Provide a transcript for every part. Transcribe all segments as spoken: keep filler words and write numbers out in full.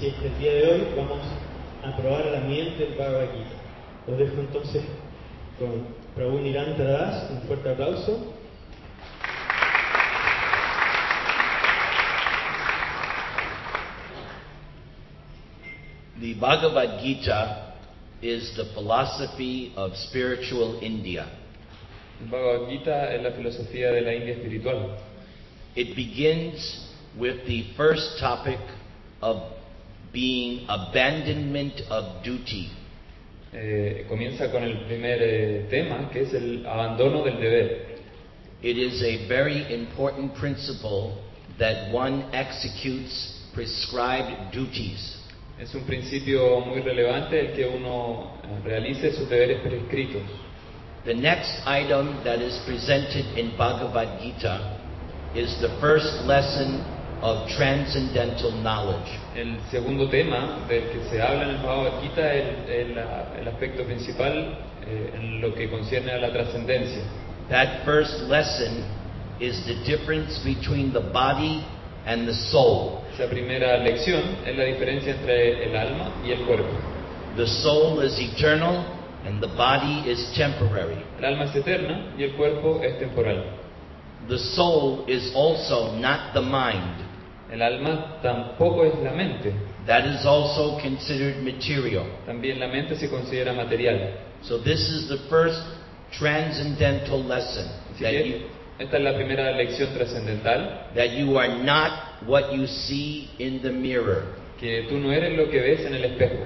Así es que el día de hoy vamos a probar la miel del Bhagavad Gita. Los dejo entonces con Prabhu Nirantara Das, un fuerte aplauso. The Bhagavad Gita is the philosophy of spiritual India. El Bhagavad Gita es la filosofía de la India espiritual. It begins with the first topic of being abandonment of duty. Eh, comienza con el primer eh, tema, que es el abandono del deber. It is a very important principle that one executes prescribed duties. Es un principio muy relevante el que uno realice sus deberes prescritos. The next item that is presented in Bhagavad Gita is the first lesson of transcendental knowledge. El segundo tema del que se habla en el Bhagavad Gita es el, el, el aspecto principal eh, en lo que concierne a la trascendencia. That first lesson is the difference between the body and the soul. Esa primera lección es la diferencia entre el alma y el cuerpo. The soul is eternal and the body is temporary. El alma es eterna y el cuerpo es temporal. The soul is also not the mind. El alma tampoco es la mente. That is also considered material. También la mente se considera material. So this is the first transcendental lesson. Así That que you, esta es la primera lección trascendental. that you are not what you see in the mirror. Que tú no eres lo que ves en el espejo.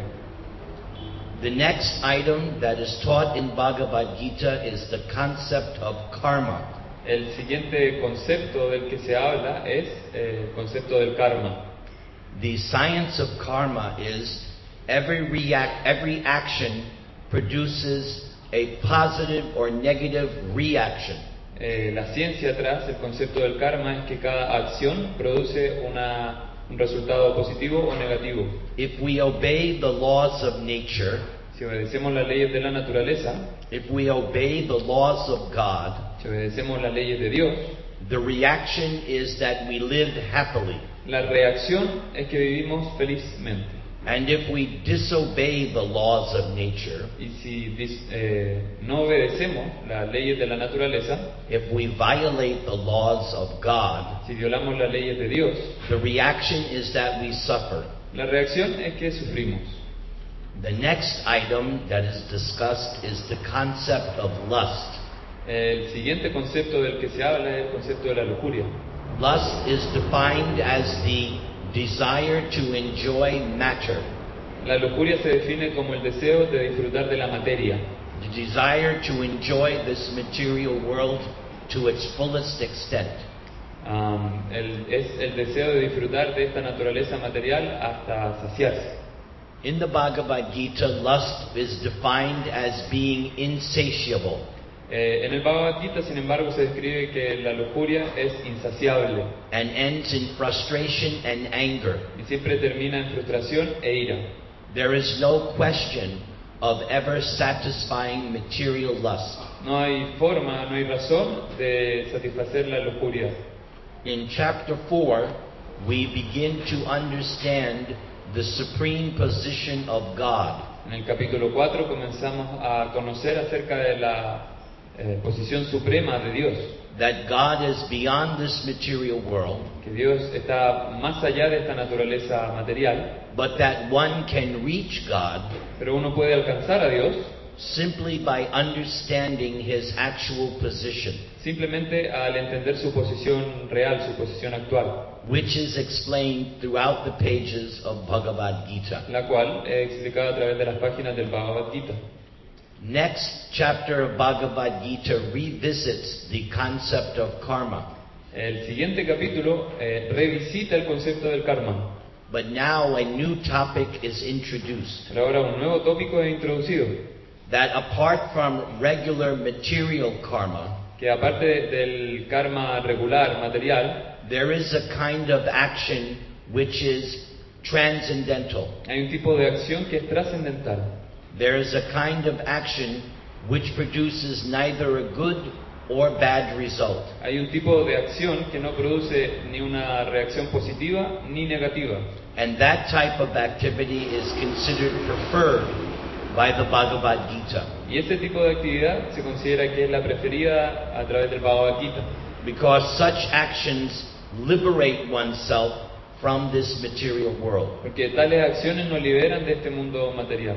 The next item that is taught in Bhagavad Gita is the concept of karma. El siguiente concepto del que se habla es eh, el concepto del karma. The science of karma is every react, every action produces a positive or negative reaction. Eh, la ciencia atrás, el concepto del karma es que cada acción produce una, un resultado positivo o negativo. If we obey the laws of nature, Si obedecemos las leyes de la naturaleza, if we obey the laws of God, si obedecemos las leyes de Dios, the reaction is that we live happily. la reacción es que vivimos felizmente. And if we disobey the laws of nature, Y si dis- eh, no obedecemos las leyes de la naturaleza, if we violate the laws of God, si violamos las leyes de Dios, the reaction is that we suffer. la reacción es que sufrimos. The next item that is discussed is the concept of lust. El siguiente concepto del que se habla es el concepto de la lujuria. Lust is defined as the desire to enjoy matter, La lujuria se define como el deseo de disfrutar de la materia, the desire to enjoy this material world to its fullest extent. Um, el- es el deseo de disfrutar de esta naturaleza material hasta saciarse. In the Bhagavad Gita, lust is defined as being insatiable. Eh, en el Bhagavad Gita, sin embargo, se describe que la lujuria es insaciable And ends in frustration and anger. y siempre termina en frustración e ira. There is no question of ever satisfying material lust. No hay forma, no hay razón de satisfacer la lujuria. In chapter four, we begin to understand the supreme position of God. En el capítulo cuatro comenzamos a conocer acerca de la eh, posición suprema de Dios, That God is beyond this material world, que Dios está más allá de esta naturaleza material, but that one can reach God pero uno puede alcanzar a Dios simply by understanding His actual position, simplemente al entender su posición real, su posición actual, which is explained throughout the pages of Bhagavad Gita. la cual es explicada a través de las páginas del Bhagavad Gita. Next chapter of Bhagavad Gita revisits the concept of karma, El siguiente capítulo eh, revisita el concepto del karma, but now a new topic is introduced. pero ahora un nuevo tópico es introducido, That apart from regular material karma, que aparte del karma regular, material, there is a kind of action which is transcendental. hay un tipo de acción que es trascendental. There is a kind of action which produces neither a good or bad result. Hay un tipo de acción que no produce ni una reacción positiva ni negativa. And that type of activity is considered preferred by the Bhagavad Gita. Y ese tipo de actividad se considera que es la preferida a través del Bhagavad Gita. Because such actions liberate oneself from this material world. Porque tales acciones nos liberan de este mundo material.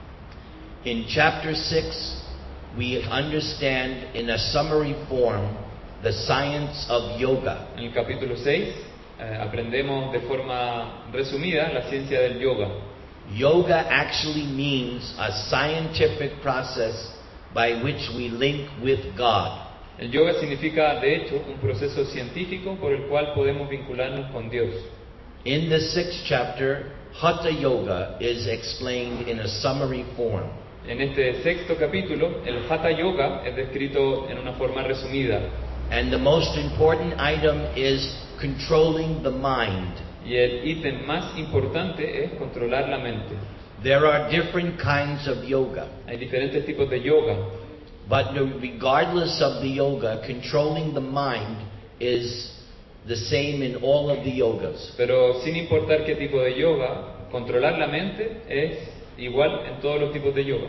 In chapter six, we understand in a summary form the science of yoga. En el capítulo seis eh, aprendemos de forma resumida la ciencia del yoga. Yoga actually means a scientific process by which we link with God. El yoga significa, de hecho, un proceso científico por el cual podemos vincularnos con Dios. In the sixth chapter, Hatha Yoga is explained in a summary form. En este sexto capítulo, el Hatha Yoga es descrito en una forma resumida. And the most important item is controlling the mind. Y el ítem más importante es controlar la mente. There are different kinds of yoga. Hay diferentes tipos de yoga. But regardless of the yoga, controlling the mind is the same in all of the yogas. Pero sin importar qué tipo de yoga, controlar la mente es igual en todos los tipos de yoga.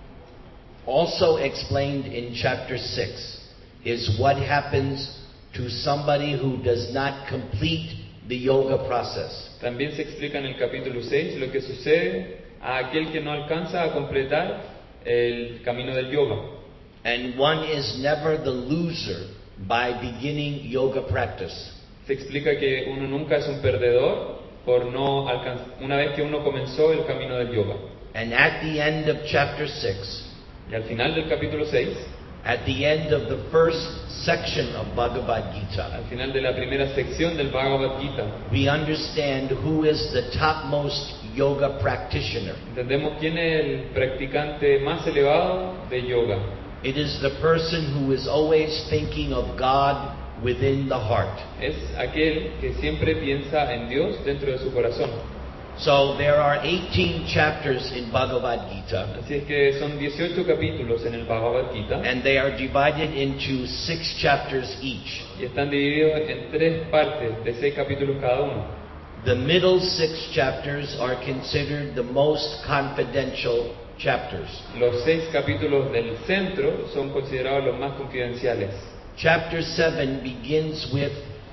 Also explained in chapter six is what happens to somebody who does not complete the yoga process. También se explica en el capítulo seis lo que sucede a aquel que no alcanza a completar el camino del yoga. And one is never the loser by beginning yoga practice. Se explica que uno nunca es un perdedor por no alcanzar, una vez que uno comenzó el camino del yoga. And at the end of chapter six, y al final del capítulo seis, at the end of the first section of Bhagavad Gita, al final de la primera sección del Bhagavad Gita, we understand who is the topmost yoga practitioner. Entendemos quién es el practicante más elevado de yoga. It is the person who is always thinking of God within the heart. Es aquel que siempre piensa en Dios dentro de su corazón. So there are eighteen chapters in Bhagavad Gita. Así es que son dieciocho capítulos en el Bhagavad Gita. And they are divided into six chapters each. Y están divididos en tres partes de seis capítulos cada uno. The middle six chapters are considered the most confidential chapters. Los seis capítulos del centro son considerados los más confidenciales. Chapter seven begins with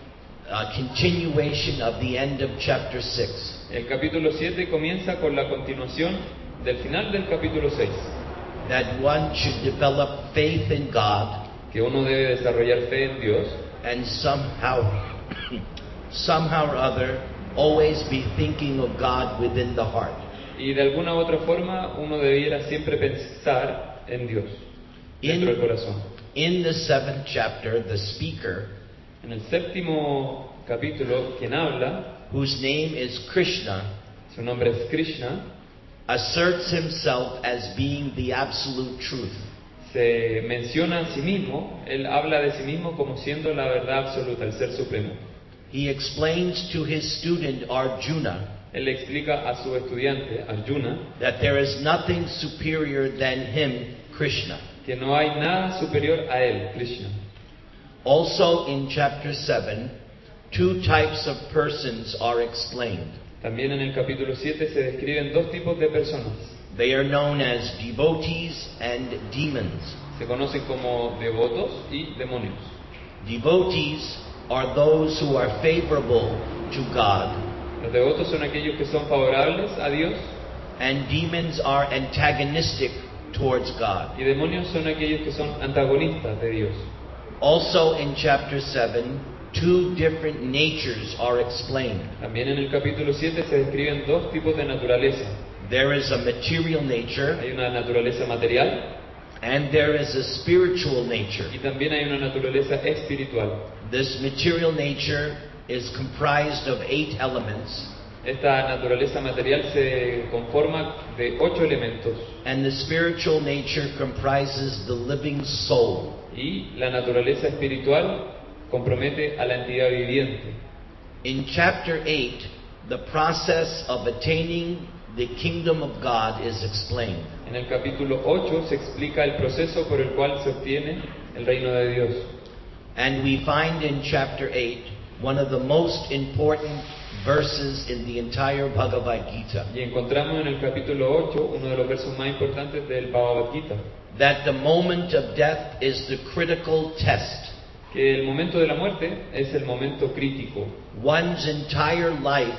a continuation of the end of chapter six. El capítulo siete comienza con la continuación del final del capítulo seis. That one should develop faith in God, que uno debe desarrollar fe en Dios, and somehow, somehow or other, always be thinking of God within the heart. Y de alguna u otra forma uno debiera siempre pensar en Dios dentro del corazón. In the seventh chapter, the speaker, en el séptimo capítulo, quien habla, whose name is Krishna, su nombre es Krishna, asserts himself as being the absolute truth. Se menciona a sí mismo, él habla de sí mismo como siendo la verdad absoluta, el ser supremo. He explains to his student Arjuna, él le explica a su estudiante Arjuna, that there is nothing superior than him, Krishna. Que no hay nada superior a él, Krishna. Also in chapter seven, two types of persons are explained. También en el capítulo siete se describen dos tipos de personas. They are known as devotees and demons. Se conocen como devotos y demonios. Devotees are those who are favorable to God. Los devotos son aquellos que son favorables a Dios. And demons are antagonistic towards God. Y demonios son aquellos que son antagonistas de Dios. Also in chapter seven, two different natures are explained. También en el capítulo siete se describen dos tipos de naturaleza. There is a material nature. Hay una naturaleza material. And there is a spiritual nature. Y también hay una naturaleza espiritual. This material nature is comprised of eight elements. Esta naturaleza material se conforma de ocho elementos. And the spiritual nature comprises the living soul. Y la naturaleza espiritual compromete a la entidad viviente. In chapter eight, the process of attaining the kingdom of God is explained. En el capítulo ocho se explica el proceso por el cual se obtiene el reino de Dios. And we find in chapter eight one of the most important verses in the entire Bhagavad Gita. Y encontramos en el capítulo ocho uno de los versos más importantes del Bhagavad Gita. That the moment of death is the critical test. Que el momento de la muerte es el momento crítico. One's entire life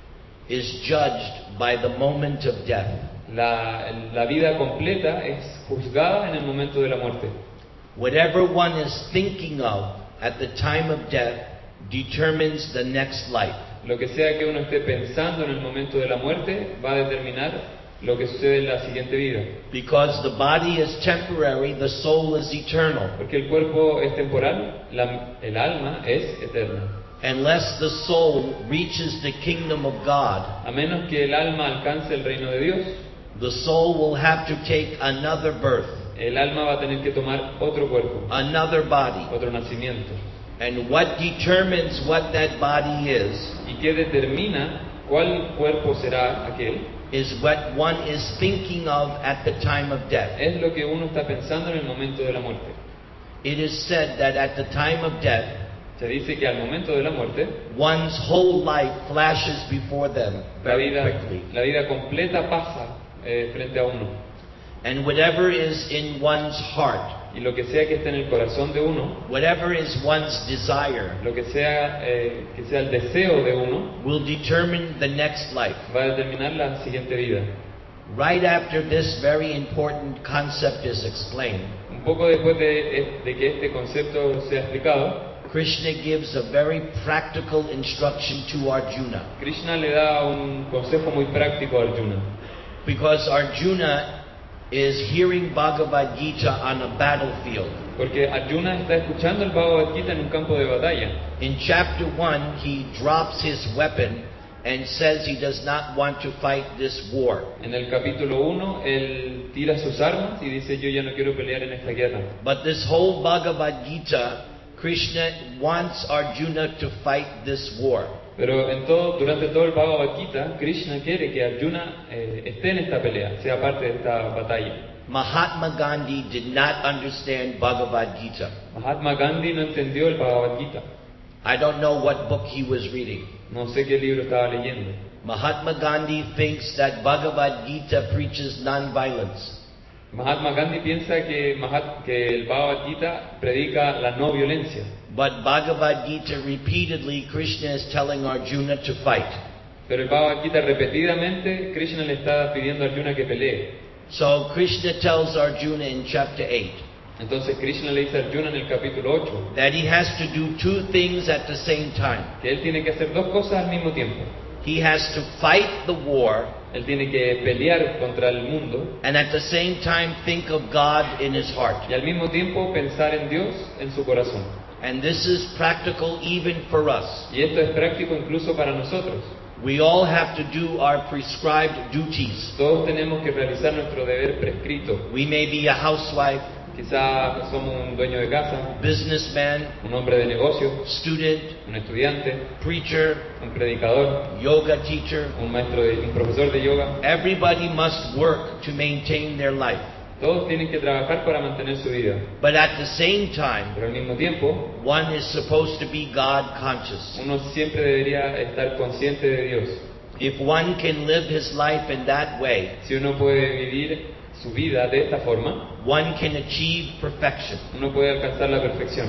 is judged by the moment of death. La, la vida completa es juzgada en el momento de la muerte. Whatever one is thinking of at the time of death determines the next life. Lo que sea que uno esté pensando en el momento de la muerte va a determinar lo que sucede en la siguiente vida. Because the body is temporary, the soul is eternal. Porque el cuerpo es temporal, la, el alma es eterna. Unless the soul reaches the kingdom of God, A menos que el alma alcance el reino de Dios, the soul will have to take another birth, el alma va a tener que tomar otro cuerpo, another body. otro nacimiento. And what determines what that body is, ¿Y qué determina cuál cuerpo será aquel? is what one is thinking of at the time of death. Es lo que uno está pensando en el momento de la muerte. It is said that at the time of death, Se dice que al momento de la muerte, one's whole life flashes before them la very vida, quickly. la vida completa pasa eh, frente a uno. And whatever is in one's heart, Y lo que sea que esté en el corazón de uno, whatever is one's desire, lo que sea eh, que sea el deseo de uno, will determine the next life. va a determinar la siguiente vida. Right after this very important concept is explained, Un poco después de, de que este concepto sea explicado, Krishna gives a very practical instruction to Arjuna. Krishna le da un consejo muy práctico a Arjuna. Because Arjuna is hearing Bhagavad Gita on a battlefield. Porque Arjuna está escuchando el Bhagavad Gita en un campo de batalla. In chapter one, he drops his weapon and says he does not want to fight this war. En el capítulo uno, él tira sus armas y dice, yo ya no quiero pelear en esta guerra. But this whole Bhagavad Gita, Krishna wants Arjuna to fight this war. Pero en todo, durante todo el Bhagavad Gita, Krishna quiere que Arjuna eh, esté en esta pelea, sea parte de esta batalla. Mahatma Gandhi did not understand Bhagavad Gita. Mahatma Gandhi no entendió el Bhagavad Gita. I don't know what book he was reading. No sé qué libro estaba leyendo. Mahatma Gandhi thinks that Bhagavad Gita preaches non-violence. Mahatma Gandhi piensa que, Mahat, que el Bhagavad Gita predica la no violencia. But Bhagavad Gita repeatedly, Krishna is telling Arjuna to fight. Pero el Bhagavad Gita repetidamente, Krishna le está pidiendo a Arjuna que pelee. So Krishna tells Arjuna in chapter eight Entonces Krishna le dice a Arjuna en el capítulo ocho that he has to do two things at the same time. que él tiene que hacer dos cosas al mismo tiempo. He has to fight the war Él tiene que pelear contra el mundo and at the same time think of God in his heart. y al mismo tiempo pensar en Dios en su corazón. And this is practical even for us. Y esto es práctico incluso para nosotros. We all have to do our prescribed duties. Todos tenemos que realizar nuestro deber prescrito. We may be a housewife, Quizá somos un dueño de casa, businessman, un hombre de negocio, student, un estudiante, preacher, un predicador, yoga teacher. un maestro de, un profesor de yoga. Everybody must work to maintain their life. Todos tienen que trabajar para mantener su vida. But at the same time, Pero al mismo tiempo, one is supposed to be God conscious. uno siempre debería estar consciente de Dios. If one can live his life in that way, Si uno puede vivir su vida de esta forma, one can achieve perfection. uno puede alcanzar la perfección.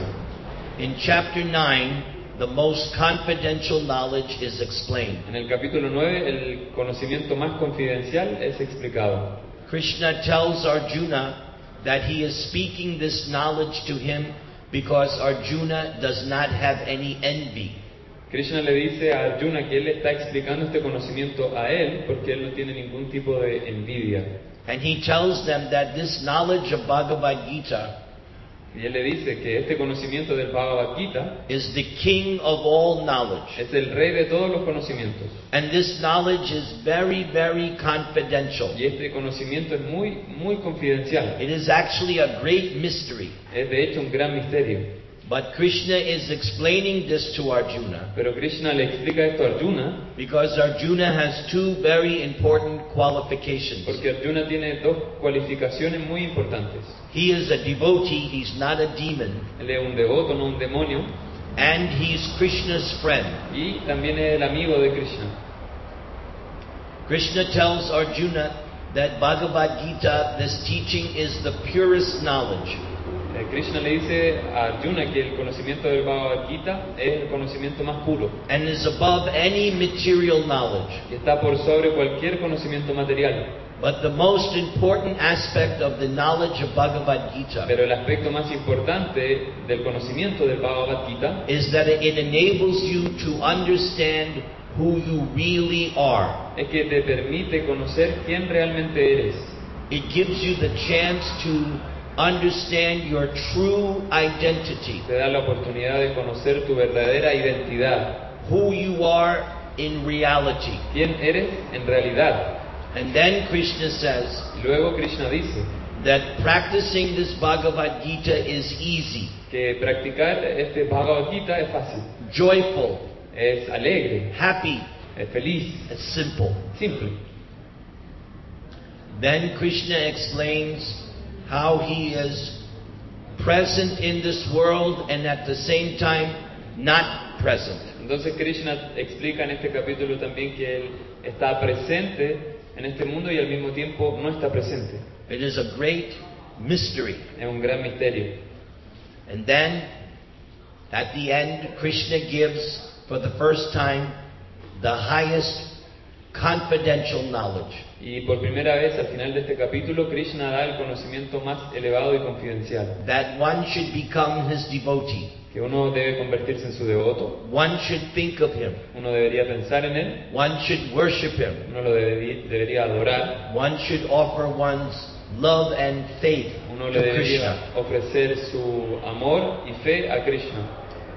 In chapter nine, the most confidential knowledge is explained. En el capítulo nueve, el conocimiento más confidencial es explicado. Krishna tells Arjuna that he is speaking this knowledge to him because Arjuna does not have any envy. Krishna le dice a Arjuna que él está explicando este conocimiento a él porque él no tiene ningún tipo de envidia. And he tells them that this knowledge of Bhagavad Gita Y él le dice que este conocimiento del Bhagavad Gita is the king of all knowledge. es el rey de todos los conocimientos. And this knowledge is very, very confidential. Y este conocimiento es muy, muy confidencial. It is actually a great mystery. Es de hecho un gran misterio. But Krishna is explaining this to Arjuna Pero Krishna le explica esto a Arjuna because Arjuna has two very important qualifications. porque Arjuna tiene dos cualificaciones muy importantes. He is a devotee, he's not a demon, Él es un devoto, no un demonio, and he's Krishna's friend. y también es el amigo de Krishna. Krishna tells Arjuna that Bhagavad Gita, this teaching, is the purest knowledge. Eh, Krishna le dice a Arjuna que el conocimiento del Bhagavad Gita es el conocimiento más puro And is above any material knowledge. y está por sobre cualquier conocimiento material. But the most important aspect of the knowledge of Bhagavad Gita Pero el aspecto más importante del conocimiento del Bhagavad Gita is that it enables you to understand who you really are. es que te permite conocer quién realmente eres. It gives you the chance to understand your true identity, Te da la oportunidad de conocer tu verdadera identidad, who you are in reality. quién eres en realidad. And then Krishna says Y luego Krishna dice that practicing this Bhagavad Gita is easy, que practicar este Bhagavad Gita es fácil, joyful, es alegre, happy, es feliz, and simple. simple. Then Krishna explains how he is present in this world and at the same time not present. Entonces Krishna explica en este capítulo también que él está presente en este mundo y al mismo tiempo no está presente. It is a great mystery. Es un gran misterio. And then, at the end, Krishna gives, for the first time, the highest confidential knowledge. Y por primera vez al final de este capítulo Krishna da el conocimiento más elevado y confidencial, That one should become his devotee. que uno debe convertirse en su devoto, One should think of him. uno debería pensar en él, One should worship him. uno lo debe- debería adorar, One should offer one's love and faith uno to le Krishna. debería ofrecer su amor y fe a Krishna.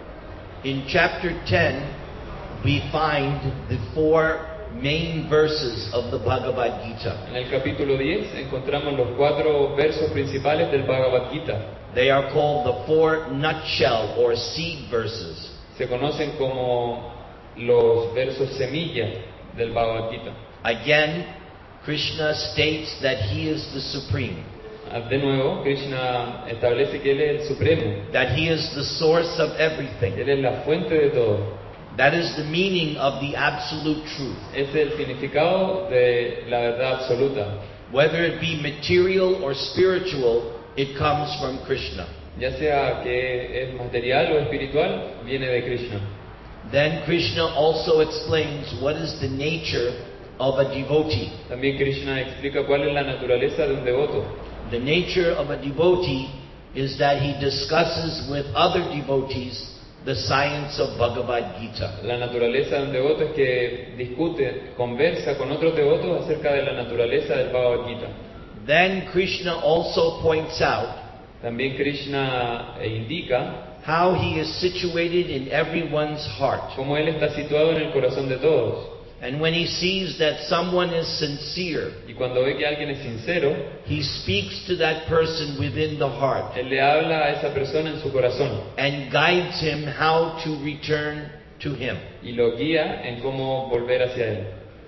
In chapter ten, we find the four main verses of the Bhagavad Gita. En el capítulo diez encontramos los cuatro versos principales del Bhagavad Gita. They are called the four nutshell or seed verses. Se conocen como los versos semilla del Bhagavad Gita. Again, Krishna states that he is the supreme, De nuevo, Krishna establece que Él es el Supremo, that he is the source of everything. Él es la fuente de todo. That is the meaning of the absolute truth. Es el significado de la verdad absoluta. Whether it be material or spiritual, it comes from Krishna. Ya sea que es material o espiritual, viene de Krishna. Then Krishna also explains what is the nature of a devotee. También Krishna explica cuál es la naturaleza de un devoto. The nature of a devotee is that he discusses with other devotees the science of Bhagavad Gita. La naturaleza de un devoto es que discute, conversa con otros devotos acerca de la naturaleza del Bhagavad Gita. Then Krishna also points out También Krishna eh, indica how he is situated in everyone's heart. cómo Él está situado en el corazón de todos. And when he sees that someone is sincere, Y cuando ve que alguien es sincero, he speaks to that person within the heart Él le habla a esa persona en su corazón and guides him how to return to him. y lo guía en cómo volver hacia Él.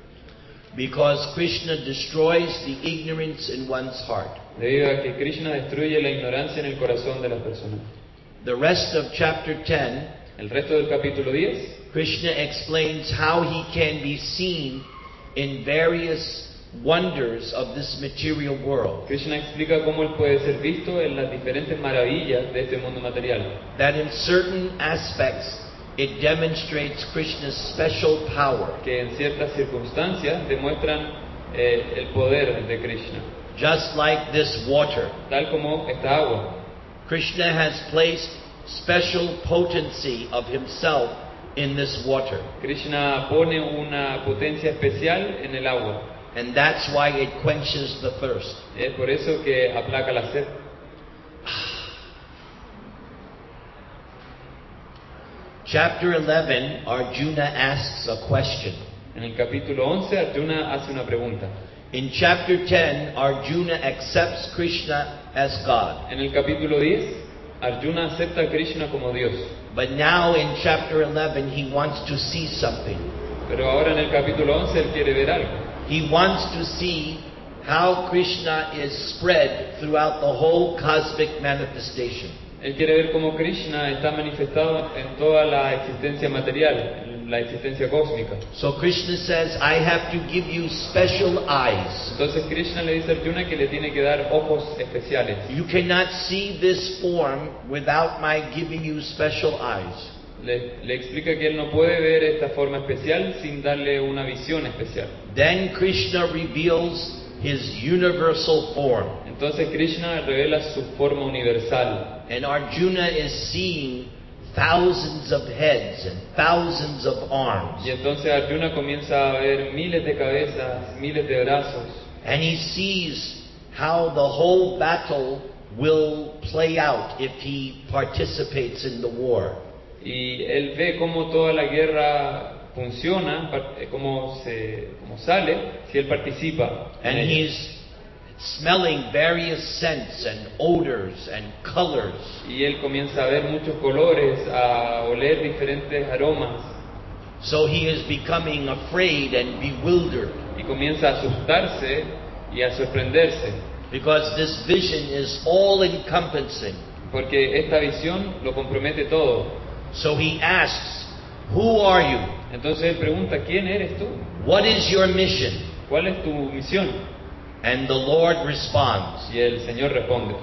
Because Krishna destroys the ignorance in one's heart. Debido a que Krishna destruye la ignorancia en el corazón de las personas. The rest of chapter ten, El resto del capítulo diez, Krishna explains how he can be seen in various wonders of this material world. Krishna explica cómo Él puede ser visto en las diferentes maravillas de este mundo material. That in certain aspects it demonstrates Krishna's special power. Que en ciertas circunstancias demuestran eh, el poder de Krishna. Just like this water. Tal como esta agua. Krishna has placed special potency of himself in this water. Krishna pone una potencia especial en el agua. And that's why it quenches the thirst. Es por eso que aplaca la sed. Chapter eleven, Arjuna asks a question. En el capítulo once, Arjuna hace una pregunta. In chapter ten, Arjuna accepts Krishna as God. En el capítulo diez, Arjuna acepta a Krishna como Dios. But now in chapter eleven, he wants to see something. Pero ahora en el capítulo once él quiere ver algo. He wants to see how Krishna is spread throughout the whole cosmic manifestation. Él quiere ver cómo Krishna está manifestado en toda la existencia material, en la existencia cósmica. So Krishna says, I have to give you special eyes. Entonces Krishna le dice a Arjuna que le tiene que dar ojos especiales. You cannot see this form without my giving you special eyes. Le, le explica que él no puede ver esta forma especial sin darle una visión especial. Then Krishna reveals his universal form. Entonces Krishna revela su forma universal. And Arjuna is seeing thousands of heads and thousands of arms. Y entonces Arjuna comienza a ver miles de cabezas, miles de brazos. And he sees how the whole battle will play out if he participates in the war. Y él ve cómo toda la guerra funciona, cómo se, cómo sale, si él participa. And he's smelling various scents and odors and colors. Y él comienza a ver muchos colores, a oler diferentes aromas. So he is becoming afraid and bewildered. Y comienza a asustarse y a sorprenderse. Because this vision is all encompassing. Porque esta visión lo compromete todo. So he asks, who are you? Entonces él pregunta, ¿quién eres tú? What is your mission? ¿Cuál es tu misión? And the Lord responds, y el Señor responde,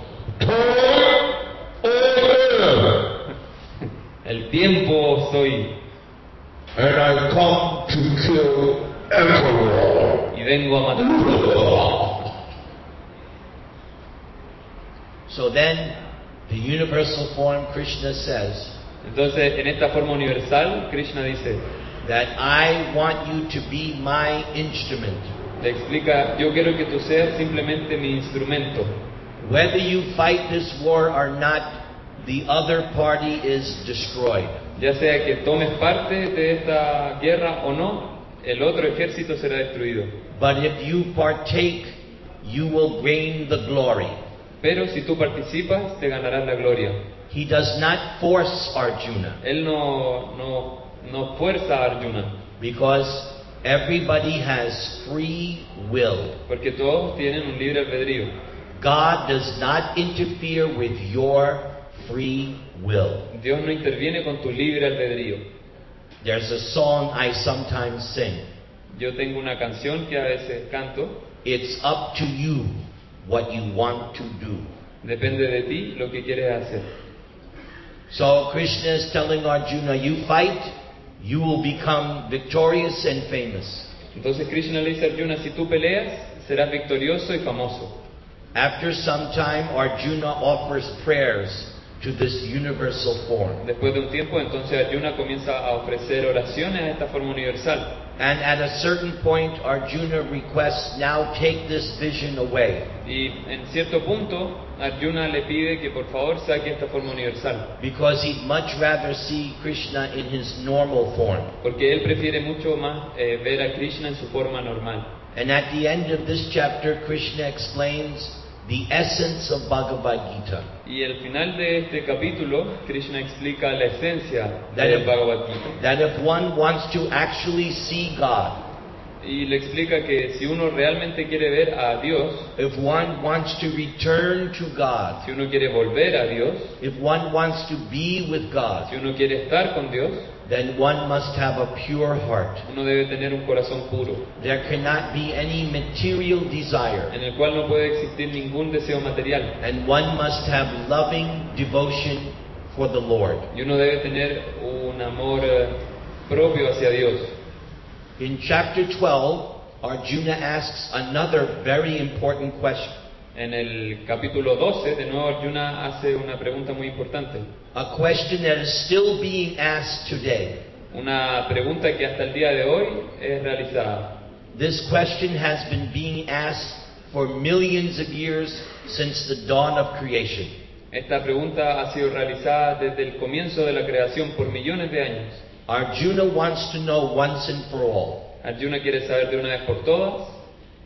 el tiempo soy, and I come to kill emperor. y vengo a matar. So then, the universal form, Krishna says, entonces en esta forma universal, Krishna dice, that I want you to be my instrument. Le explica, yo quiero que tú seas simplemente mi instrumento. Whether you fight this war or not, the other party is destroyed. Ya sea que tomes parte de esta guerra o no, el otro ejército será destruido. But if you partake, you will gain the glory. Pero si tú participas, te ganarás la gloria. He does not force Arjuna. Él no, no, no fuerza a Arjuna. Because everybody has free will. Porque todos tienen un libre albedrío. God does not interfere with your free will. Dios no interviene con tu libre albedrío. There's a song I sometimes sing. Yo tengo una canción que a veces canto. It's up to you what you want to do. Depende de ti lo que quieres hacer. So Krishna is telling Arjuna, you fight, you will become victorious and famous. Entonces Krishna le dice a Arjuna, si tú peleas, serás victorioso y famoso. After some time, Arjuna offers prayers to this universal form. Después de un tiempo, entonces Arjuna comienza a ofrecer oraciones a esta forma universal. And at a certain point, Arjuna requests, now take this vision away. Y en cierto punto, Arjuna le pide que por favor saque esta forma universal. Because he'd much rather see Krishna in his normal form. Porque él prefiere mucho más eh, ver a Krishna en su forma normal. And at the end of this chapter, Krishna explains the essence of Bhagavad Gita. Y al final de este capítulo, Krishna explica la esencia That del if, Bhagavad Gita. that if one wants to actually see God, Y le explica que si uno realmente quiere ver a Dios, if one wants to return to God, si uno quiere volver a Dios, if one wants to be with God, si uno quiere estar con Dios, then one must have a pure heart. uno debe tener un corazón puro, There cannot be any material desire, en el cual no puede existir ningún deseo material. and one must have loving devotion for the Lord. Y uno debe tener un amor eh, propio hacia Dios. In chapter twelve, Arjuna asks another very important question. En el capítulo doce, de nuevo Arjuna hace una pregunta muy importante. A question that is still being asked today. Una pregunta que hasta el día de hoy es realizada. This question has been being asked for millions of years since the dawn of creation. Esta pregunta ha sido realizada desde el comienzo de la creación por millones de años. Arjuna wants to know once and for all, Arjuna quiere saber de una vez por todas,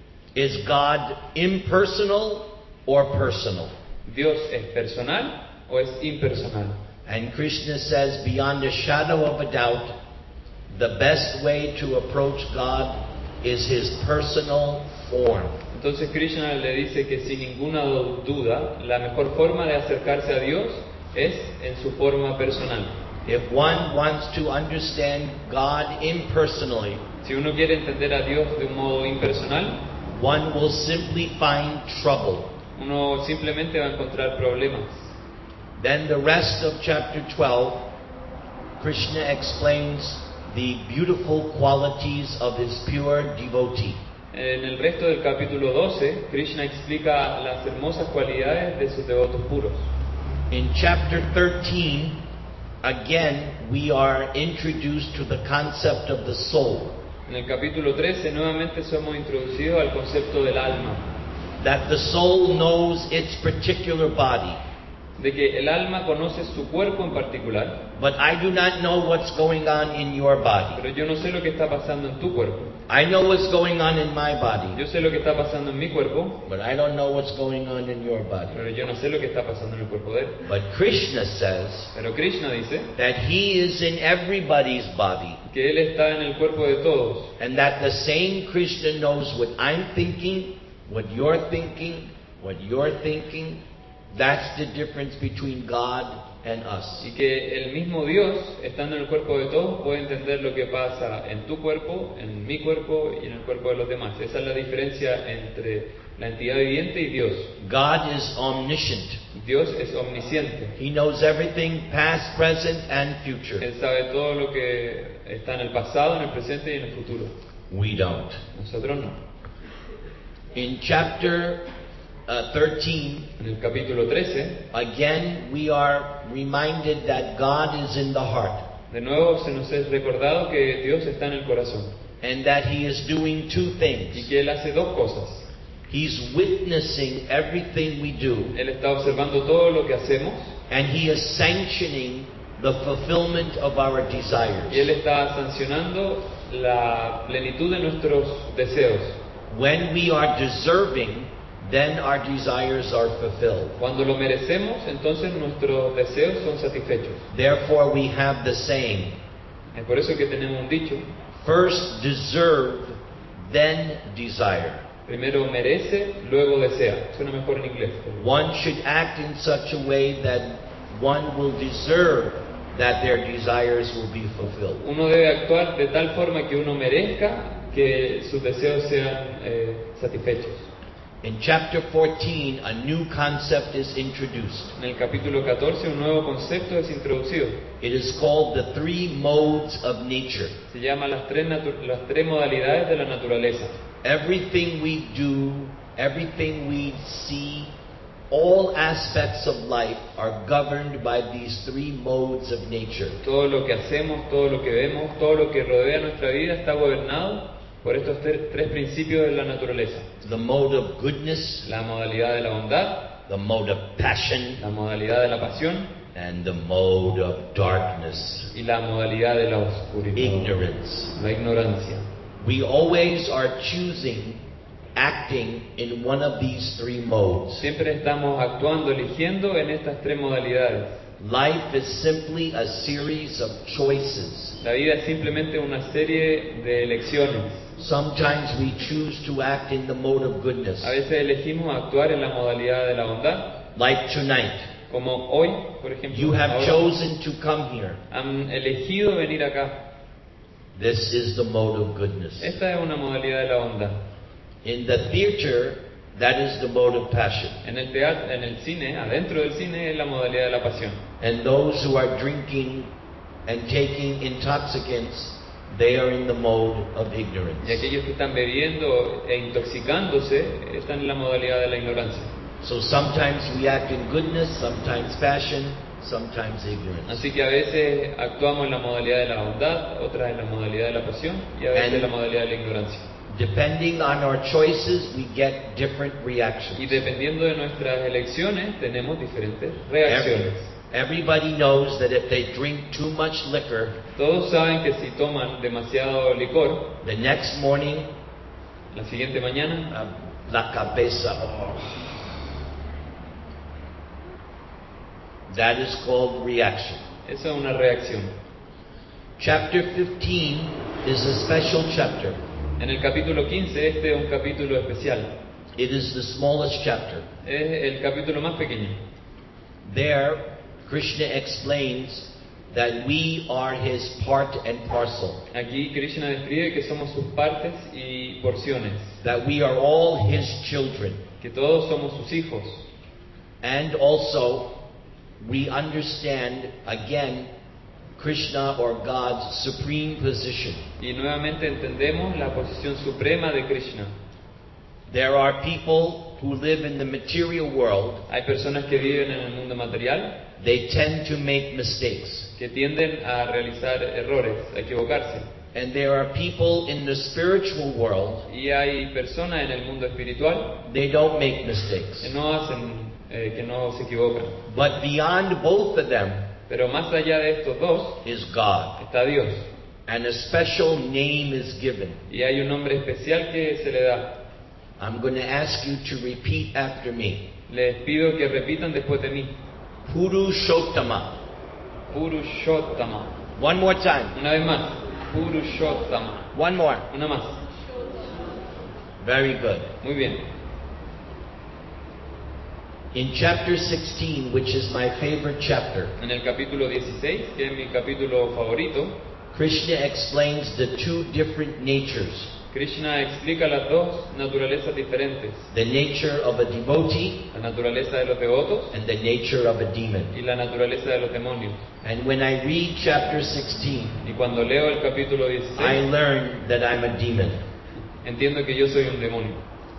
is God impersonal or personal? ¿Dios es personal o es impersonal. And Krishna says, beyond a shadow of a doubt, the best way to approach God is His personal form. Entonces Krishna le dice que sin ninguna duda, la mejor forma de acercarse a Dios es en su forma personal. If one wants to understand God impersonally, Si uno quiere entender a Dios de un modo impersonal, one will simply find trouble. uno simplemente va a encontrar problemas. Then the rest of chapter twelve, Krishna explains the beautiful qualities of His pure devotee. En el resto del capítulo doce, Krishna explica las hermosas cualidades de sus devotos puros. In chapter thirteen, again, we are introduced to the concept of the soul. En el capítulo trece, nuevamente somos introducidos al concepto del alma, That the soul knows its particular body. de que el alma conoce su cuerpo en particular, But I do not know what's going on in your body. pero yo no sé lo que está pasando en tu cuerpo. I know what's going on in my body, Yo sé lo que está pasando en mi cuerpo, but I don't know what's going on in your body. pero yo no sé lo que está pasando en el cuerpo de él. But Krishna says Pero Krishna dice that He is in everybody's body, que él está en el cuerpo de todos, and that the same Krishna knows what I'm thinking, what you're thinking, what you're thinking. That's the difference between God and us. y que el mismo Dios, estando en el cuerpo de todos, puede entender lo que pasa en tu cuerpo, en mi cuerpo y en el cuerpo de los demás. Esa es la diferencia entre la entidad viviente y Dios. God is omniscient. Dios es omnisciente. He knows everything, past, present, and future. Él sabe todo lo que está en el pasado, en el presente y en el futuro. We don't. Nosotros no. In chapter uh, thirteen, En el capítulo trece, again we are reminded that God is in the heart de nuevo se nos es recordado que Dios está en el corazón and that He is doing two y things. que Él hace dos cosas. He's witnessing everything we do, Él está observando todo lo que hacemos and He is sanctioning the fulfillment of our y Él desires. está sancionando la plenitud de nuestros deseos. When we are deserving, then our desires are fulfilled. Cuando lo merecemos, entonces nuestros deseos son satisfechos. Therefore, we have the saying, Es por eso que tenemos un dicho: first deserve, then desire. primero merece, luego desea. Suena mejor en inglés. One should act in such a way that one will deserve that their desires will be fulfilled. Uno debe actuar de tal forma que uno merezca que sus deseos sean eh, satisfechos. In chapter fourteen, a new concept is introduced. En el capítulo catorce, un nuevo concepto es introducido. It is called the three modes of nature. Se llama las tres, natu- las tres modalidades de la naturaleza. Everything we do, everything we see, all aspects of life are governed by these three modes of nature. Todo lo que hacemos, todo lo que vemos, todo lo que rodea nuestra vida está gobernado por estos tre- tres principios de la naturaleza. The mode of goodness, La modalidad de la bondad, the mode of passion, la modalidad de la pasión and the mode of darkness, y la modalidad de la oscuridad, ignorance. la ignorancia. We always are choosing acting in one of these three modes. Siempre estamos actuando, eligiendo en estas tres modalidades. Life is simply a series of choices. La vida es simplemente una serie de elecciones. Sometimes we choose to act in the mode of goodness, A veces elegimos actuar en la modalidad de la bondad, like tonight. como hoy, por ejemplo. You have ahora. chosen to come here. Han elegido venir acá. This is the mode of goodness. Esta es una modalidad de la bondad. In the theater, that is the mode of passion. En el teatro, en el cine, adentro del cine es la modalidad de la pasión. And those who are drinking and taking intoxicants, they are in the mode of ignorance. Y aquellos que están bebiendo e intoxicándose están en la modalidad de la ignorancia. So sometimes we act in goodness, sometimes passion, sometimes ignorance. Así que a veces actuamos en la modalidad de la bondad, otras en la modalidad de la pasión y a veces And- en la modalidad de la ignorancia. Depending on our choices, we get different reactions. Y dependiendo de nuestras elecciones tenemos diferentes reacciones. Everybody knows that if they drink too much liquor, Todos saben que si toman demasiado licor, the next morning, la siguiente mañana uh, la cabeza, oh. That is called reaction. Eso es una reacción. Chapter fifteen is a special chapter. En el capítulo quince, este es un capítulo especial. It is the smallest chapter. Es el capítulo más pequeño. There, Krishna explains that we are his part and parcel. Aquí Krishna describe que somos sus partes y porciones, That we are all his children. que todos somos sus hijos. And also, we understand again Krishna or God's supreme position. Y nuevamente entendemos la posición suprema de Krishna. There are people who live in the material world. Hay personas que viven en el mundo material They tend to make mistakes. que tienden a realizar errores, a equivocarse. And there are people in the spiritual world, Y hay personas en el mundo espiritual they don't make que mistakes. no hacen, eh, que no se equivocan. But beyond both of them Pero más allá de estos dos is God. está Dios. And a special name is given. Y hay un nombre especial que se le da. I'm going to ask you to repeat after me. Les pido que repitan después de mí. Purushottama. Purushottama. One more time. Una vez más. Purushottama. One more. Una más. Very good. Muy bien. In chapter sixteen, which is my favorite chapter, En el capítulo dieciséis, que es mi capítulo favorito, Krishna explains the two different natures. Krishna explica las dos naturalezas diferentes. The nature of a devotee La naturaleza de los devotos and the nature of a demon. y la naturaleza de los demonios. And when I read chapter sixteen, Y cuando leo el capítulo I dieciséis, learn that I'm a demon. entiendo que yo soy un demonio.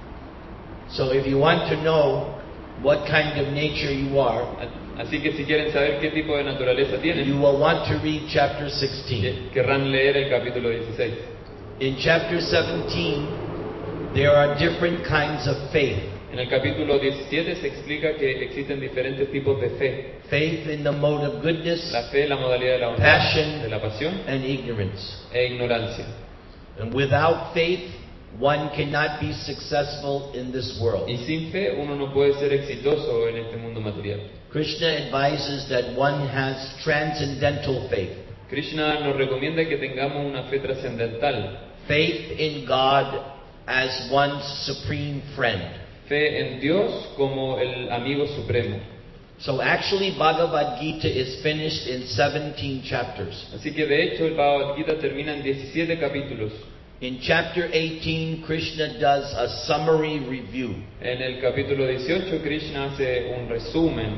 So if you want to know what kind of nature you are, Así que si quieren saber qué tipo de naturaleza you tienen, will want to read chapter sixteen. que- querrán leer el capítulo dieciséis. In chapter seventeen, there are different kinds of faith. En el capítulo diecisiete se explica que existen diferentes tipos de fe. Faith in the mode of goodness La fe, la modalidad de la Passion. bondad, de la pasión and ignorance. e ignorancia. And without faith, one cannot be successful in this world. Y sin fe uno no puede ser exitoso en este mundo material. Krishna advises that one has transcendental faith. Krishna nos recomienda que tengamos una fe trascendental, Faith in God as one's supreme friend. fe en Dios como el amigo supremo. So actually Bhagavad Gita is finished in seventeen chapters. Así que de hecho el Bhagavad Gita termina en diecisiete capítulos. In chapter eighteen, Krishna does a summary review. En el capítulo dieciocho Krishna hace un resumen,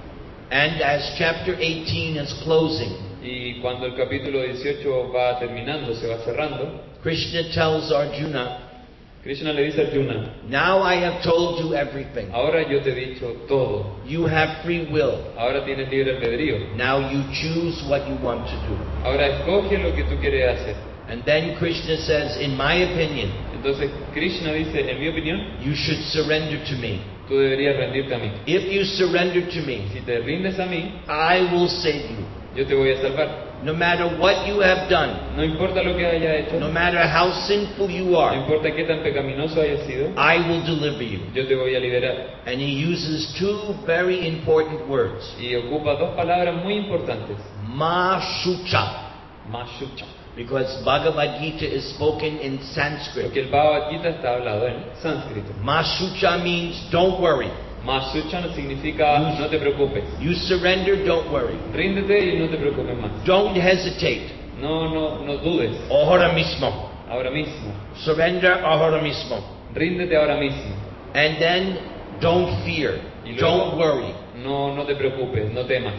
And as chapter eighteen is closing, y cuando el capítulo dieciocho va terminando, se va cerrando, Krishna tells Arjuna, Krishna le dice a Arjuna: now I have told you everything. ahora yo te he dicho todo, You have free will. ahora tienes libre albedrío, Now you choose what you want to do. ahora escoge lo que tú quieres hacer. And then Krishna says, in my opinion, Entonces Krishna dice, en mi opinión, you should surrender to me. tú deberías rendirte a mí. If you surrender to me, Si te rindes a mí, I will save you. yo te voy a salvar. No matter what you have done, No importa lo que haya hecho, no no matter how sinful you are, importa qué tan pecaminoso haya sido, I will deliver you. yo te voy a liberar. And he uses two very important words. Y ocupa dos palabras muy importantes. Ma Shucha. Mashucha. Because Bhagavad Gita is spoken in Sanskrit. Porque el Bhagavad Gita está hablado en sánscrito. Ma Shucha means don't worry. Mashucha significa no te preocupes. You surrender, don't worry. Ríndete y no te preocupes más. Don't hesitate. No, no, no dudes. Ahora mismo. Ahora mismo. Surrender ahora mismo. Ríndete ahora mismo. And then don't fear. Y luego, Don't worry. No, no te preocupes, no temas.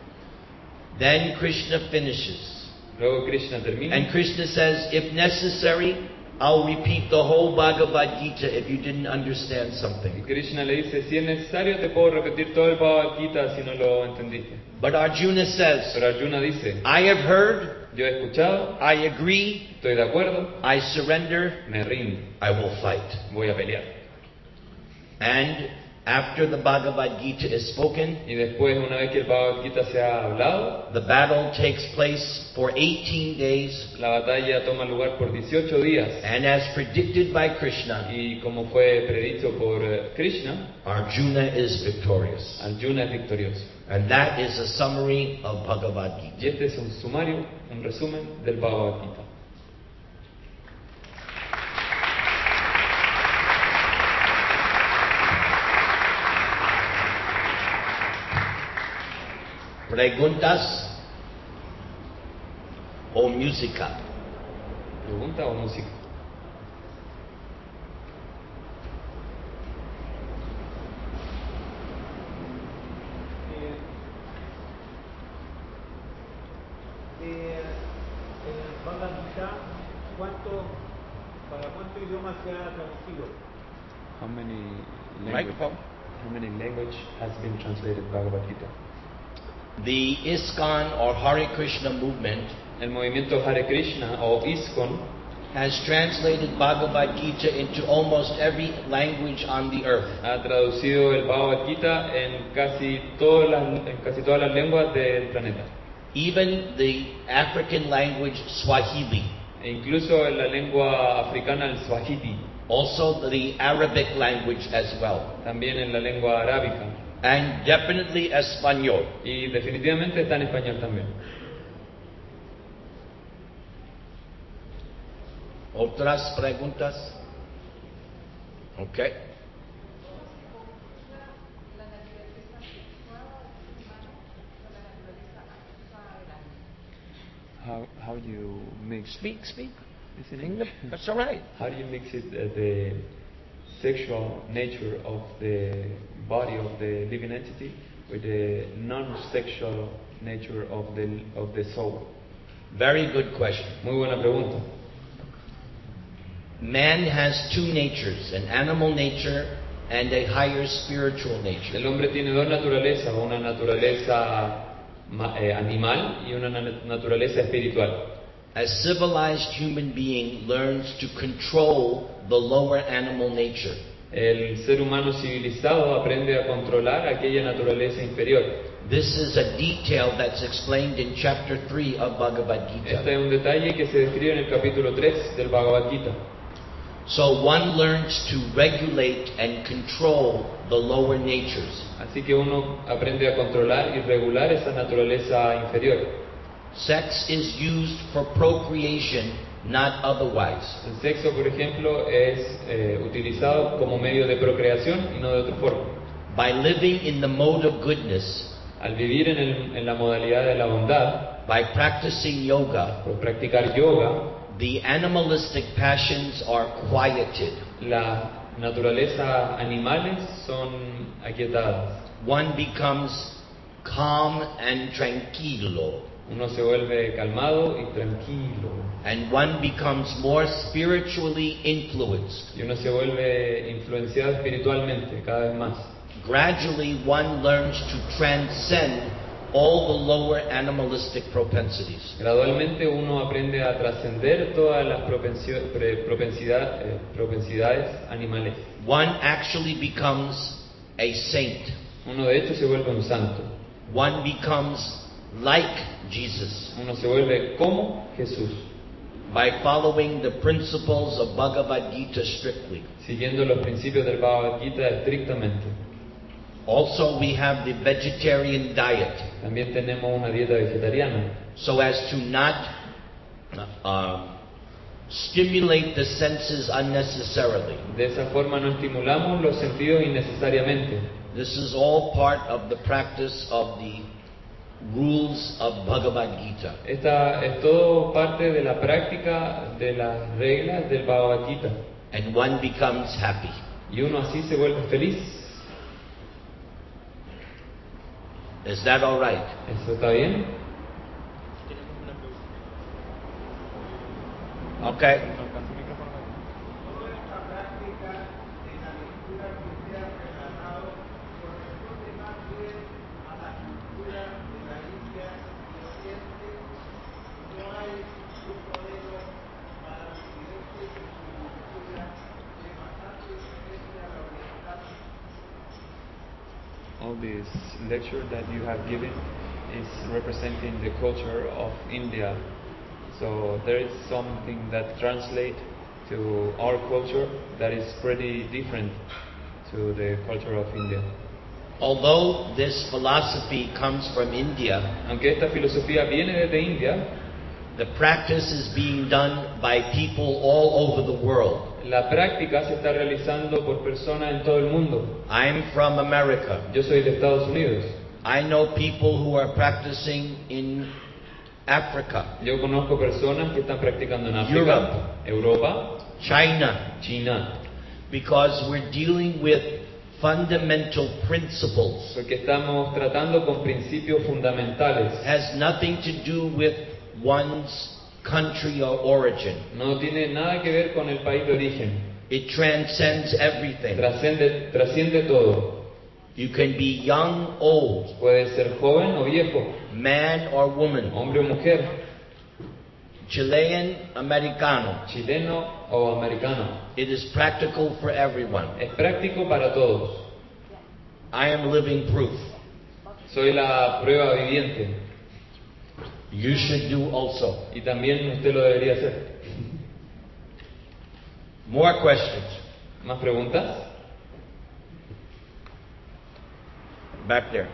Then Krishna finishes. Luego Krishna termina. And Krishna says, if necessary, I'll repeat the whole Bhagavad Gita if you didn't understand Y something. Krishna le dice, si es necesario te puedo repetir todo el Bhagavad Gita si no lo entendiste. But Arjuna says, Pero Arjuna dice, I have heard, yo he escuchado, I agree, estoy de acuerdo, I surrender, me rindo, I will fight. voy a pelear. And after the Bhagavad Gita is spoken, Y después, una vez que el Bhagavad Gita se ha hablado, the battle takes place for eighteen days, la batalla toma lugar por dieciocho días. and as predicted by Krishna, Y como fue predicho por eh, Krishna, Arjuna is victorious. Arjuna es victorioso. And that is a summary of Bhagavad Y Gita. este es un sumario, un resumen del Bhagavad Gita. Preguntas o música. ¿Pregunta o música? Eh, eh, en el Bhagavad Gita, ¿cuánto, ¿para cuántos idiomas se ha traducido? How many language, Microphone. how many language has been translated Bhagavad Gita? The ISKCON or Hare Krishna movement El movimiento Hare Krishna o ISKCON has translated Bhagavad Gita into almost every language on the earth. ha traducido el Bhagavad Gita en casi todas las, en casi todas las lenguas del planeta, Even the African language Swahili, e incluso en la lengua africana el Swahili, also the Arabic language as well, también en la lengua arábica, and definitely Espanol. y definitivamente está en español también. ¿Otras preguntas? Okay. How how do you mix? Speak, speak. Is it English? That's all right. How do you mix it, uh, the sexual nature of the body of the living entity with the non-sexual nature of the of the soul? Very good question. Muy buena pregunta. Man has two natures, an animal nature and a higher spiritual nature. El hombre tiene dos naturalezas, una naturaleza ma- eh, animal y una na- naturaleza espiritual. A civilized human being learns to control the lower animal nature. El ser humano civilizado aprende a controlar aquella naturaleza inferior. This is a detail that's explained in chapter three of Bhagavad Este Gita. es un detalle que se describe en el capítulo tres del Bhagavad Gita. So one learns to regulate and control the lower natures. Así que uno aprende a controlar y regular esa naturaleza inferior. Sex is used for procreation, not otherwise. El sexo, por ejemplo, es eh, utilizado como medio de procreación y no de otra forma. By living in the mode of goodness, Al vivir en, el- en la modalidad de la bondad, by practicing yoga, por practicar yoga, the animalistic passions are quieted. las naturalezas animales son aquietadas. One becomes calm and tranquilo, Uno se vuelve calmado y tranquilo. and one becomes more spiritually influenced. Y uno se vuelve influenciado espiritualmente cada vez más. Gradually, one learns to transcend all the lower animalistic propensities. Gradualmente uno aprende a trascender todas las propensio- pre- propensidad- eh, propensidades animales. One actually becomes a saint. Uno de hecho se vuelve un santo. One becomes like Jesus Uno se vuelve como Jesús, by following the principles of Bhagavad Gita strictly. siguiendo los principios del Bhagavad Gita estrictamente. Also, we have the vegetarian diet, También tenemos una dieta vegetariana, so as to not uh, stimulate the senses unnecessarily. de esa forma no estimulamos los sentidos innecesariamente. This is all part of the practice of the rules of Bhagavad Gita. Esta es todo parte de la práctica de las reglas del Bhagavad Gita, And one becomes happy. y uno así se vuelve feliz. Is that all right? ¿Eso está bien? Tenemos una pregunta. Okay. Toda esta práctica de la lectura que usted ha relatado corresponde más bien a la cultura de la India y Oriente. No hay un modelo para Occidente que su cultura es bastante diferente a la oriental. All this lecture that you have given is representing the culture of India. So there is something that translates to our culture that is pretty different to the culture of India. Although this philosophy comes from India, Aunque esta filosofía viene desde India, the practice is being done by people all over the world. la práctica se está realizando por personas en todo el mundo. I'm from America. Yo soy de Estados Unidos. I know people who are practicing in Africa, Yo conozco personas que están practicando en África, Europe. Europa, China, China, because we're dealing with fundamental principles. porque estamos tratando con principios fundamentales. It has nothing to do with one's country or origin. No tiene nada que ver con el país de origen. It transcends everything. Trasciende, trasciende todo. You can be young, old, Puede ser joven o viejo, man or woman, hombre o mujer, Chilean, Americano. chileno o americano. It is practical for everyone. Es práctico para todos. I am living proof. Soy la prueba viviente You should do also. y también usted lo debería hacer. More questions. ¿Más preguntas? Back there.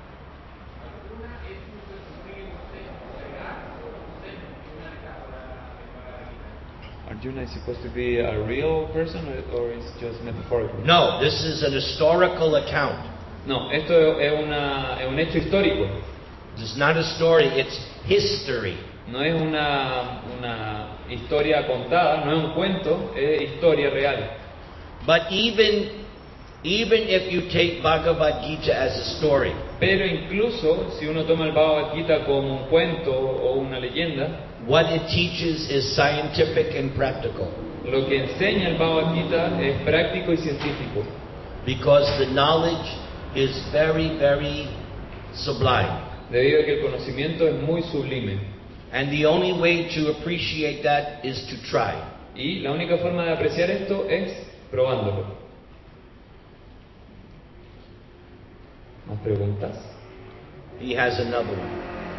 Arjuna is supposed to be a real person or, or is just metaphorical? No, this is an historical account. No, esto es, una, es un hecho histórico. It's not a story, it's history. No es una, una historia contada, no es un cuento, es historia real. But even even if you take Bhagavad Gita as a story, Pero incluso si uno toma el Bhagavad Gita como un cuento o una leyenda, what it teaches is scientific and practical. lo que enseña el Bhagavad Gita es práctico y científico. Because the knowledge is very, very sublime. Debido a que el conocimiento es muy sublime. And the only way to appreciate that is to try. Y la única forma de apreciar esto es probándolo. ¿Más preguntas? He has another one.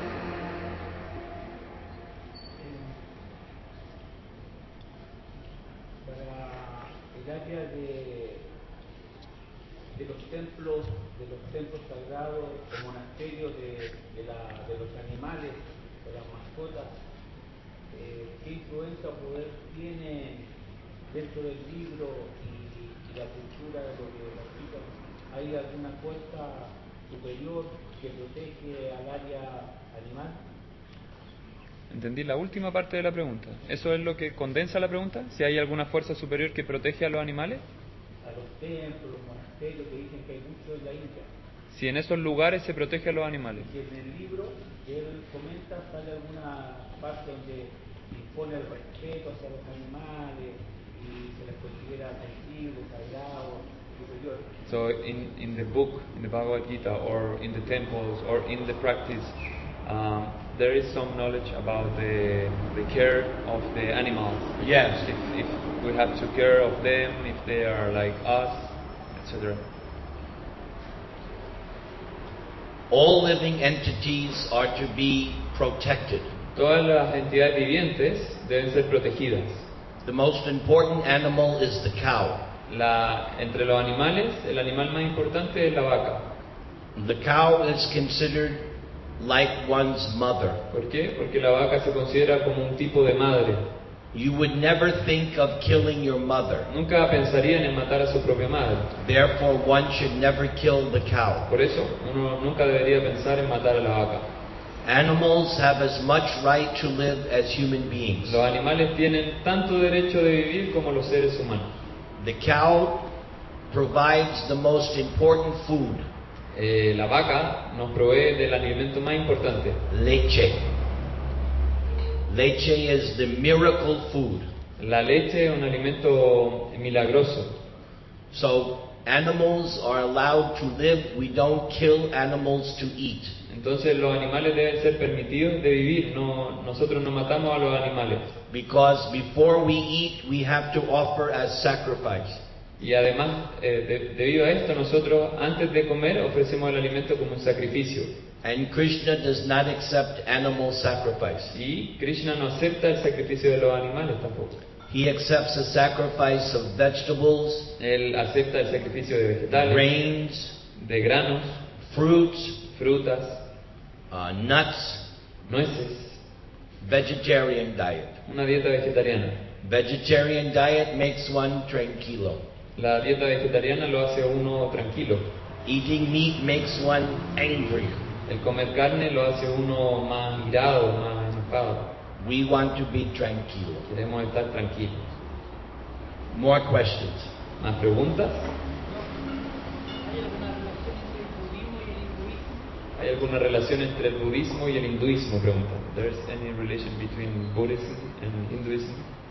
Para el área de, de los templos, de los templos sagrados o monasterios de, de, la, de los animales, de las mascotas, eh, ¿qué influencia o poder tiene dentro del libro y, y la cultura de lo que practican? ¿Hay alguna fuerza superior que protege al área animal? Entendí la última parte de la pregunta. ¿Eso es lo que condensa la pregunta? ¿Si hay alguna fuerza superior que protege a los animales? A los templos, los monasterios, que dicen que hay muchos en la India. Si en esos lugares se protege a los animales. Y en el libro que él comenta sale alguna parte donde impone el respeto hacia los animales y se les considera sensibles, sagrados, superiores. So in, in the book, in the Bhagavad Gita, or in the temples, or in the practice, um, there is some knowledge about the the care of the animals. Yes. If, if we have to care of them, if they are like us, et cetera. All living entities are to be protected. Todas las entidades vivientes deben ser protegidas. The most important animal is the cow. La, entre los animales, el animal más importante es la vaca. The cow is considered like one's mother. ¿Por qué? Porque la vaca se considera como un tipo de madre. You would never think of killing your mother. Nunca pensarían en matar a su propia madre. Therefore, one should never kill the cow. Por eso, uno nunca debería pensar en matar a la vaca. Animals have as much right to live as human beings. Los animales tienen tanto derecho de vivir como los seres humanos. The cow provides the most important food, Eh, la vaca nos provee del alimento más importante. leche. Leche is the miracle food. La leche es un alimento milagroso. So animals are allowed to live. We don't kill animals to eat. Entonces los animales deben ser permitidos de vivir. No, nosotros no matamos a los animales. Because before we eat, we have to offer as sacrifice. Y además, eh, de- debido a esto, nosotros antes de comer ofrecemos el alimento como un sacrificio. And Krishna does not accept animal sacrifice. Y Krishna no acepta el sacrificio de los animales tampoco. He accepts the sacrifice of vegetables, Él acepta el sacrificio de vegetales, grains, de granos, fruits, frutas, uh, nuts, nueces, vegetarian diet. una dieta vegetariana. Vegetarian diet makes one tranquilo. La dieta vegetariana lo hace a uno tranquilo. Eating meat makes one angry. El comer carne lo hace uno más irado, más enojado. We want to be tranquilo. Queremos estar tranquilos. More questions? ¿Más preguntas? ¿Hay alguna relación entre el budismo y el hinduismo? ¿Hay alguna relación entre el budismo y el hinduismo? Preguntan. There's any relation between Buddhism and Hinduism?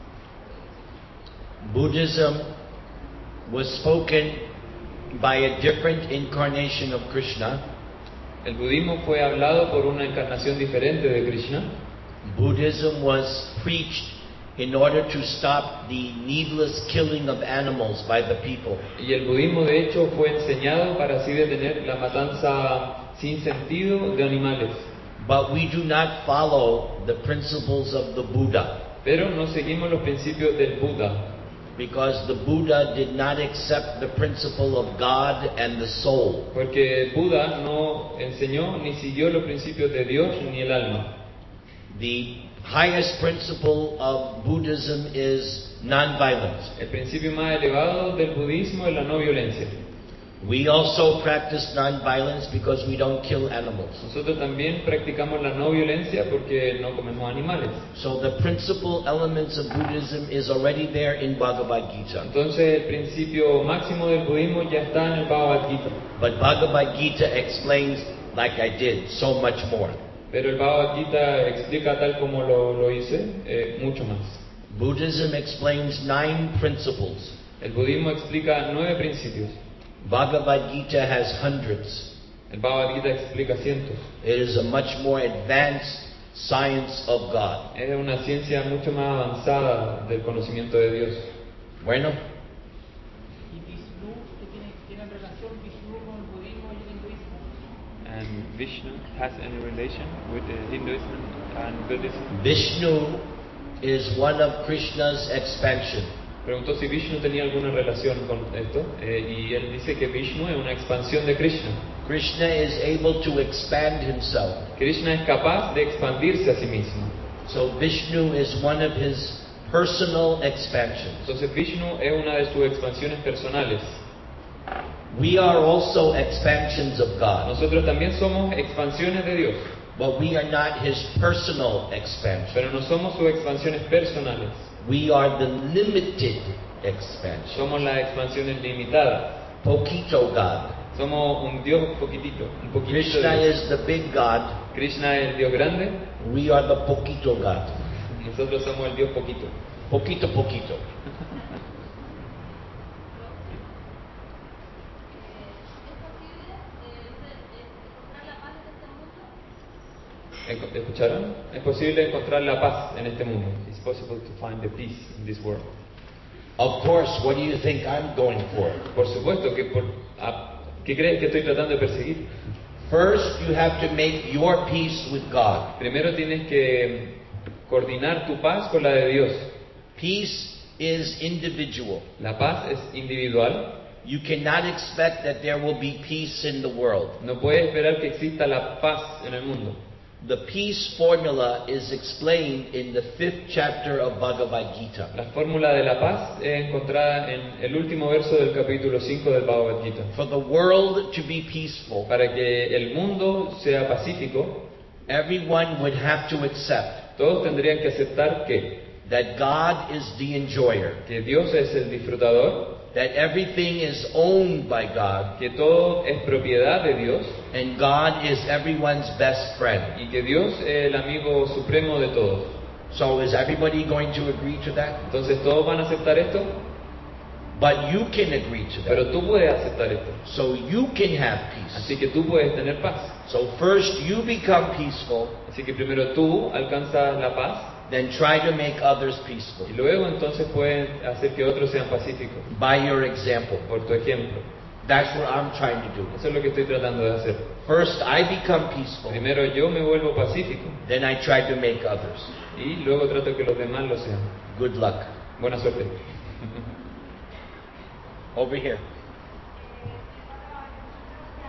Buddhism was spoken by a different incarnation of Krishna. El budismo fue hablado por una encarnación diferente de Krishna. Buddhism was preached in order to stop the needless killing of animals by the people. Y el budismo de hecho fue enseñado para así detener la matanza sin sentido de animales. But we do not follow the principles of the Buddha, Pero no seguimos los principios del Buda, because the Buddha did not accept the principle of God and the soul. porque el Buda no enseñó ni siguió los principios de Dios ni el alma. The highest principle of Buddhism is nonviolence. El principio más elevado del budismo es la no violencia. We also practice nonviolence because we don't kill animals. Nosotros también practicamos la no violencia porque no comemos animales. So the principal elements of Buddhism is already there in Bhagavad Gita. Entonces el principio máximo del budismo ya está en el Bhagavad Gita. But Bhagavad Gita explains, like I did, so much more. Pero el Bhagavad Gita explica tal como lo, lo hice, eh, mucho más. Buddhism explains nine principles. El budismo explica nueve principios. Bhagavad Gita has hundreds. El Bhagavad Gita explica cientos. It is a much more advanced science of God. Es una ciencia mucho más avanzada del conocimiento de Dios. Bueno, ¿Y Vishnu? ¿Qué tiene, tienen relación Vishnu con el budismo y el hinduismo? And Vishnu has any relation with the Hinduism and Buddhism? Vishnu is one of Krishna's expansion. Preguntó si Vishnu tenía alguna relación con esto, eh, y él dice que Vishnu es una expansión de Krishna. Krishna is able to expand himself. Krishna es capaz de expandirse a sí mismo. So Vishnu is one of his personal expansions. Entonces Vishnu es una de sus expansiones personales. We are also expansions of God, Nosotros también somos expansiones de Dios, but we are not his personal expansion. pero no somos sus expansiones personales. We are the limited expansion. Somos las expansiones limitadas. Poquito God. Somos un Dios poquitito, un poquitito de Krishna Dios. is the big God. Krishna es el Dios grande, We are the poquito God. nosotros somos el Dios poquito. Poquito, poquito. ¿Escucharon? Es posible encontrar la paz en este mundo. It's possible to find the peace in this world. Of course, what do you think I'm going for? Por supuesto que por, a- ¿qué crees que estoy tratando de perseguir? First, you have to make your peace with God. Primero tienes que coordinar tu paz con la de Dios. Peace is individual. La paz es individual. You cannot expect that there will be peace in the world. No puedes esperar que exista la paz en el mundo. The peace formula is explained in the fifth chapter of Bhagavad Gita. La fórmula de la paz es encontrada en el último verso del capítulo cinco del Bhagavad Gita. For the world to be peaceful, Para que el mundo sea pacífico, everyone would have to accept todos tendrían que aceptar que, that God is the enjoyer, que Dios es el disfrutador, that everything is owned by God, que todo es propiedad de Dios and God is everyone's best friend. y que Dios es el amigo supremo de todos. So is everybody going to agree to that? Entonces, ¿todos van a aceptar esto? But you can agree to Pero that. tú puedes aceptar esto. So you can have peace. Así que tú puedes tener paz. So first you become peaceful, Así que primero tú alcanzas la paz then try to make others peaceful y luego entonces puedes hacer que otros sean pacíficos, by your example. por tu ejemplo. That's what I'm trying to do. Eso es lo que estoy tratando de hacer. First I become peaceful, Primero yo me vuelvo pacífico then I try to make others. y luego trato que los demás lo sean. Good luck. Buena suerte. Over here.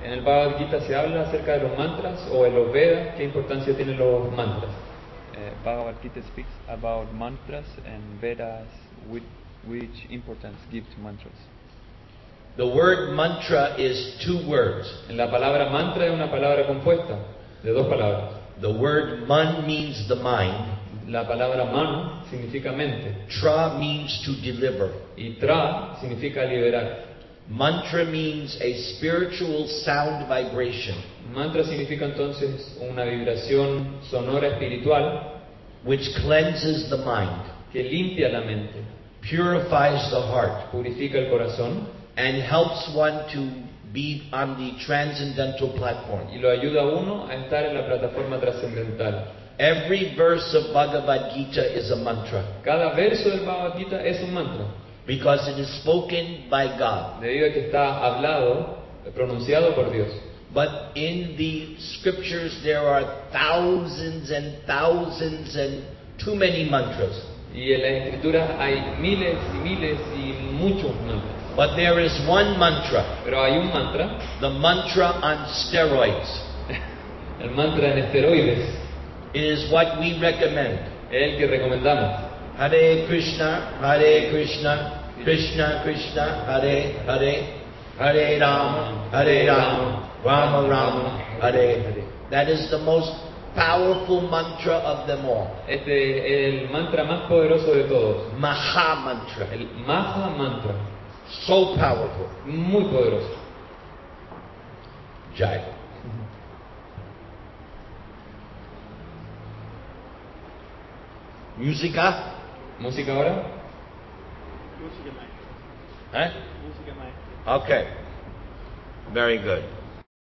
En el Bhagavad Gita se habla acerca de los mantras, o en los Vedas, ¿qué importancia tienen los mantras? Uh, Bhagavad Gita speaks about mantras and Vedas, which, which importance give to mantras. The word mantra is two words. La palabra mantra es una palabra compuesta de dos palabras. The word man means the mind. La palabra man significa mente Tra means to deliver. y tra significa liberar. Mantra means a spiritual sound vibration Mantra significa entonces una vibración sonora espiritual which cleanses the mind, que limpia la mente, purifies the heart, purifica el corazón and helps one to be on the transcendental platform. y lo ayuda a uno a estar en la plataforma trascendental. Every verse of Bhagavad Gita is a mantra Cada verso del Bhagavad Gita es un mantra, because it is spoken by God. debido a que está hablado, pronunciado por Dios. But in the scriptures there are thousands and thousands and too many mantras. Y en las escrituras hay miles y miles y muchos mantras. But there is one mantra, Pero hay un mantra, the mantra on steroids. el mantra en esteroides, It is what we recommend. es el que recomendamos. Hare Krishna, Hare Krishna, Krishna Krishna, Hare Hare, Hare Rama, Hare Rama, Rama Rama, Hare Hare. That is the most powerful mantra of them all. Este es el mantra más poderoso de todos, Maha mantra. el Maha Mantra, So powerful. muy poderoso. Jai. Música? ¿Música ahora? Música maestra. Eh? Música maestra. Okay. Very good.